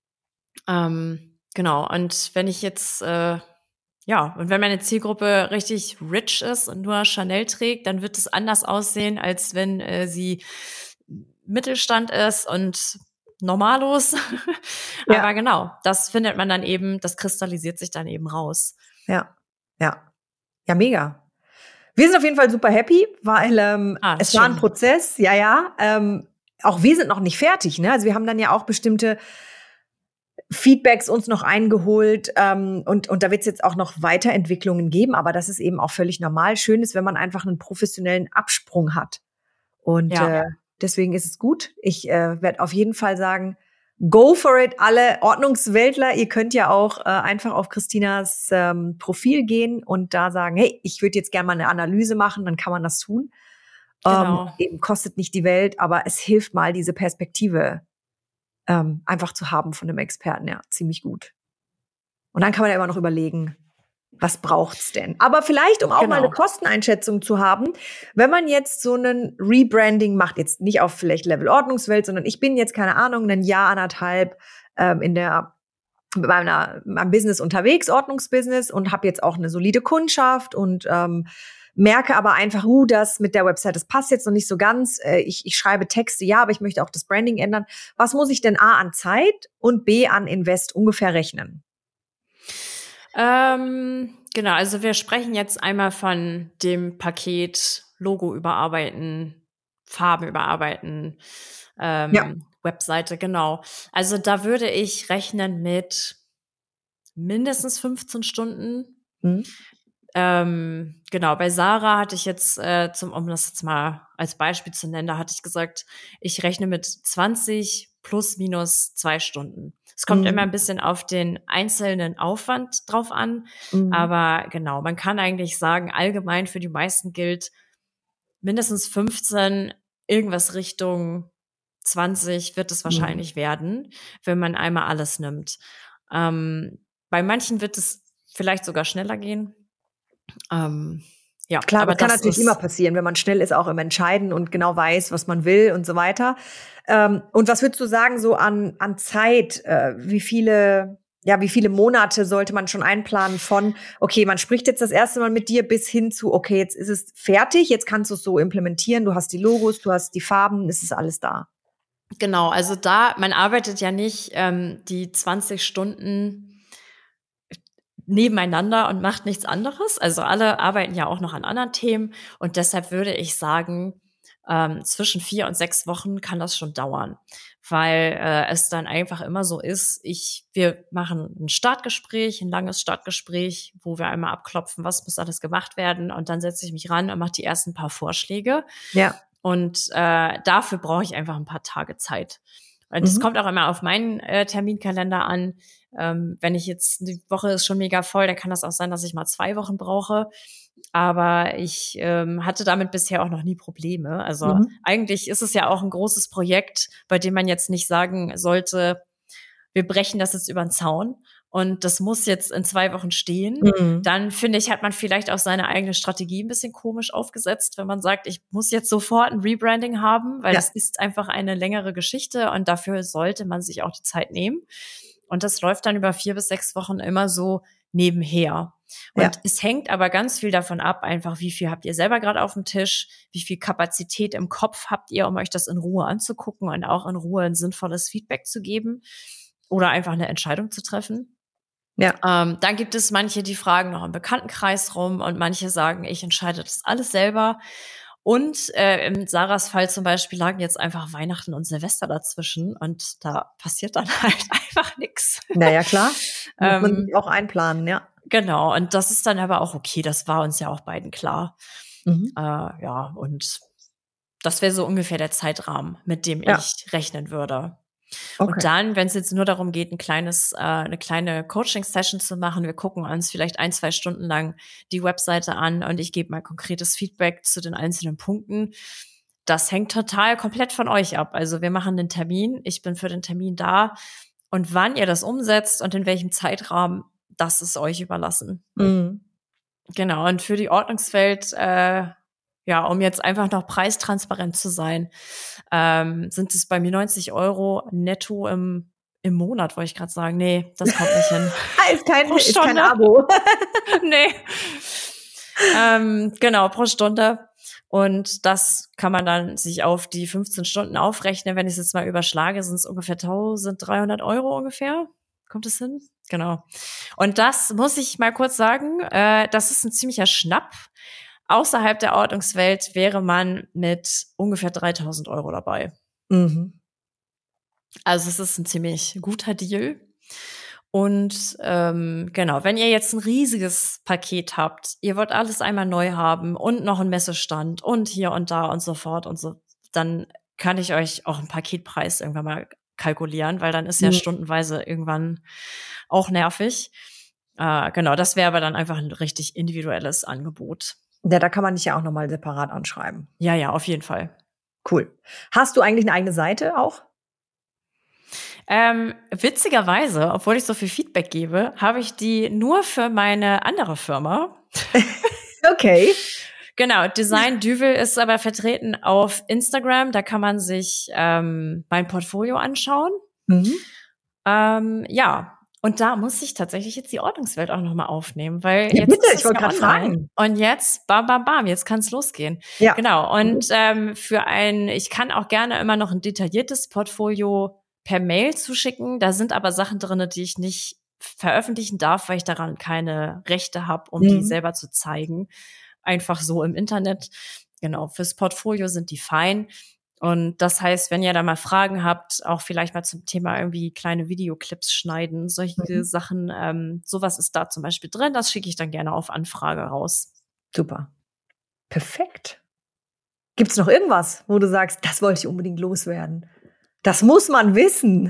Ähm, genau, und wenn ich jetzt, äh, ja, und wenn meine Zielgruppe richtig rich ist und nur Chanel trägt, dann wird es anders aussehen, als wenn äh, sie Mittelstand ist und normallos. Ja. Aber genau, das findet man dann eben, das kristallisiert sich dann eben raus. Ja, ja. Ja, mega. Wir sind auf jeden Fall super happy, weil ähm, Ah, das es ist war ein schön. Prozess, ja, ja. Ähm, auch wir sind noch nicht fertig, ne? Also wir haben dann ja auch bestimmte Feedbacks uns noch eingeholt ähm, und, und da wird es jetzt auch noch Weiterentwicklungen geben, aber das ist eben auch völlig normal. Schön ist, wenn man einfach einen professionellen Absprung hat. Und Ja. äh, deswegen ist es gut. Ich äh, werde auf jeden Fall sagen, go for it, alle Ordnungsweltler. Ihr könnt ja auch äh, einfach auf Christinas ähm, Profil gehen und da sagen, hey, ich würde jetzt gerne mal eine Analyse machen, dann kann man das tun. Genau. Ähm, eben kostet nicht die Welt, aber es hilft mal, diese Perspektive ähm, einfach zu haben von einem Experten. Ja, ziemlich gut. Und dann kann man ja immer noch überlegen, was braucht's denn? Aber vielleicht, um auch mal Genau. eine Kosteneinschätzung zu haben, wenn man jetzt so einen Rebranding macht, jetzt nicht auf vielleicht Level Ordnungswelt, sondern ich bin jetzt, keine Ahnung, ein Jahr, anderthalb ähm, in der mit meiner, meinem Business unterwegs, Ordnungsbusiness, und habe jetzt auch eine solide Kundschaft und ähm, merke aber einfach, uh, das mit der Website, das passt jetzt noch nicht so ganz. Äh, ich, ich schreibe Texte, ja, aber ich möchte auch das Branding ändern. Was muss ich denn A an Zeit und B an Invest ungefähr rechnen? Ähm, genau, also wir sprechen jetzt einmal von dem Paket Logo überarbeiten, Farben überarbeiten, ähm, Ja. Webseite, genau. Also da würde ich rechnen mit mindestens fünfzehn Stunden. Mhm. Ähm, genau, bei Sarah hatte ich jetzt, äh, zum, um das jetzt mal als Beispiel zu nennen, da hatte ich gesagt, ich rechne mit zwanzig plus minus zwei Stunden. Es kommt immer Mhm. ein bisschen auf den einzelnen Aufwand drauf an, Mhm. aber genau, man kann eigentlich sagen, allgemein für die meisten gilt mindestens fünfzehn, irgendwas Richtung zwanzig wird es wahrscheinlich Mhm. werden, wenn man einmal alles nimmt. Ähm, bei manchen wird es vielleicht sogar schneller gehen. Ähm, ja, Klar, aber das kann das natürlich immer ist, passieren, wenn man schnell ist, auch im Entscheiden und genau weiß, was man will und so weiter. Ähm, und was würdest du sagen, so an, an Zeit, äh, wie viele, ja, wie viele Monate sollte man schon einplanen von, okay, man spricht jetzt das erste Mal mit dir bis hin zu, okay, jetzt ist es fertig, jetzt kannst du es so implementieren, du hast die Logos, du hast die Farben, es ist alles da. genau, also da, man arbeitet ja nicht ähm, die zwanzig Stunden nebeneinander und macht nichts anderes. Also alle arbeiten ja auch noch an anderen Themen und deshalb würde ich sagen, ähm, zwischen vier und sechs Wochen kann das schon dauern, weil äh, es dann einfach immer so ist, ich, wir machen ein Startgespräch, ein langes Startgespräch, wo wir einmal abklopfen, was muss alles gemacht werden, und dann setze ich mich ran und mache die ersten paar Vorschläge. Ja. Und äh, dafür brauche ich einfach ein paar Tage Zeit. Und es Mhm. kommt auch immer auf meinen äh, Terminkalender an. Ähm, wenn ich jetzt, die Woche ist schon mega voll, dann kann das auch sein, dass ich mal zwei Wochen brauche. Aber ich ähm, hatte damit bisher auch noch nie Probleme. Also Mhm. eigentlich ist es ja auch ein großes Projekt, bei dem man jetzt nicht sagen sollte, wir brechen das jetzt über den Zaun und das muss jetzt in zwei Wochen stehen. Mhm. Dann finde ich, hat man vielleicht auch seine eigene Strategie ein bisschen komisch aufgesetzt, wenn man sagt, ich muss jetzt sofort ein Rebranding haben, weil Ja. das ist einfach eine längere Geschichte und dafür sollte man sich auch die Zeit nehmen. Und das läuft dann über vier bis sechs Wochen immer so nebenher. Ja. Und es hängt aber ganz viel davon ab, einfach wie viel habt ihr selber gerade auf dem Tisch, wie viel Kapazität im Kopf habt ihr, um euch das in Ruhe anzugucken und auch in Ruhe ein sinnvolles Feedback zu geben oder einfach eine Entscheidung zu treffen. Ja. Ähm, dann gibt es manche, die fragen noch im Bekanntenkreis rum und manche sagen, ich entscheide das alles selber. Und äh, in Sarahs Fall zum Beispiel lagen jetzt einfach Weihnachten und Silvester dazwischen und da passiert dann halt einfach nichts. Naja, klar. Muss man ähm, sich auch einplanen, ja. Genau, und das ist dann aber auch okay, das war uns ja auch beiden klar. Mhm. Äh, ja, und das wäre so ungefähr der Zeitrahmen, mit dem Ja. ich rechnen würde. Okay. Und dann, wenn es jetzt nur darum geht, ein kleines, äh, eine kleine Coaching-Session zu machen, wir gucken uns vielleicht ein, zwei Stunden lang die Webseite an und ich gebe mal konkretes Feedback zu den einzelnen Punkten. Das hängt total komplett von euch ab. Also wir machen den Termin, ich bin für den Termin da und wann ihr das umsetzt und in welchem Zeitrahmen, das ist euch überlassen. Mhm. Genau, und für die Ordnungswelt, äh, ja, um jetzt einfach noch preistransparent zu sein, ähm, sind es bei mir neunzig Euro netto im, im Monat, wollte ich gerade sagen. Nee, das kommt nicht hin. ist, kein, ist kein Abo. Nee. ähm, genau, pro Stunde. Und das kann man dann sich auf die fünfzehn Stunden aufrechnen. Wenn ich es jetzt mal überschlage, sind es ungefähr dreizehnhundert Euro ungefähr. Kommt es hin? Genau. Und das muss ich mal kurz sagen, äh, das ist ein ziemlicher Schnapp. Außerhalb der Ordnungswelt wäre man mit ungefähr dreitausend Euro dabei. Mhm. Also es ist ein ziemlich guter Deal. Und ähm, genau, wenn ihr jetzt ein riesiges Paket habt, ihr wollt alles einmal neu haben und noch einen Messestand und hier und da und so fort und so, dann kann ich euch auch einen Paketpreis irgendwann mal kalkulieren, weil dann ist ja mhm. stundenweise irgendwann auch nervig. Äh, genau, das wäre aber dann einfach ein richtig individuelles Angebot. Ja, da kann man dich ja auch nochmal separat anschreiben. Ja, ja, auf jeden Fall. Cool. Hast du eigentlich eine eigene Seite auch? Ähm, witzigerweise, obwohl ich so viel Feedback gebe, habe ich die nur für meine andere Firma. Okay. Genau, Design Düvel ist aber vertreten auf Instagram. Da kann man sich ähm, mein Portfolio anschauen. Mhm. Ähm, ja. Und da muss ich tatsächlich jetzt die Ordnungswelt auch nochmal aufnehmen, weil ja, jetzt bitte, ist ich wollte ja gerade fragen. Und jetzt, bam, bam, bam, jetzt kann es losgehen. Ja. Genau. Und ähm, für ein, ich kann auch gerne immer noch ein detailliertes Portfolio per Mail zuschicken. Da sind aber Sachen drin, die ich nicht veröffentlichen darf, weil ich daran keine Rechte habe, um mhm. die selber zu zeigen. Einfach so im Internet. Genau. Fürs Portfolio sind die fein. Und das heißt, wenn ihr da mal Fragen habt, auch vielleicht mal zum Thema irgendwie kleine Videoclips schneiden, solche mhm. Sachen, ähm, sowas ist da zum Beispiel drin, das schicke ich dann gerne auf Anfrage raus. Super. Perfekt. Gibt's noch irgendwas, wo du sagst, das wollte ich unbedingt loswerden? Das muss man wissen.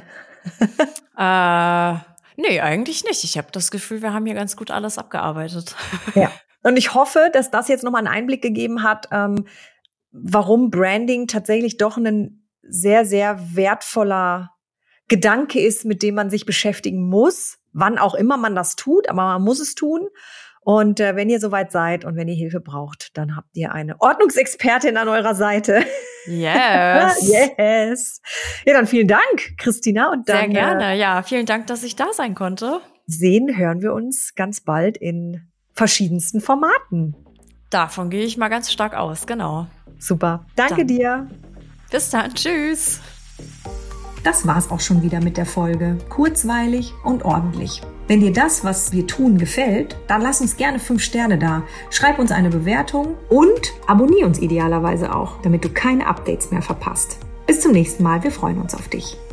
äh, nee, eigentlich nicht. Ich habe das Gefühl, wir haben hier ganz gut alles abgearbeitet. Ja. Und ich hoffe, dass das jetzt nochmal einen Einblick gegeben hat, ähm, warum Branding tatsächlich doch ein sehr, sehr wertvoller Gedanke ist, mit dem man sich beschäftigen muss, wann auch immer man das tut, aber man muss es tun. Und äh, wenn ihr soweit seid und wenn ihr Hilfe braucht, dann habt ihr eine Ordnungsexpertin an eurer Seite. Yes. Yes. Ja, dann vielen Dank, Christina. Und dann, sehr gerne. Äh, ja, vielen Dank, dass ich da sein konnte. Sehen, hören wir uns ganz bald in verschiedensten Formaten. Davon gehe ich mal ganz stark aus, genau. Super. Danke dann. dir. Bis dann. Tschüss. Das war's auch schon wieder mit der Folge. Kurzweilig und ordentlich. Wenn dir das, was wir tun, gefällt, dann lass uns gerne fünf Sterne da. Schreib uns eine Bewertung und abonnier uns idealerweise auch, damit du keine Updates mehr verpasst. Bis zum nächsten Mal. Wir freuen uns auf dich.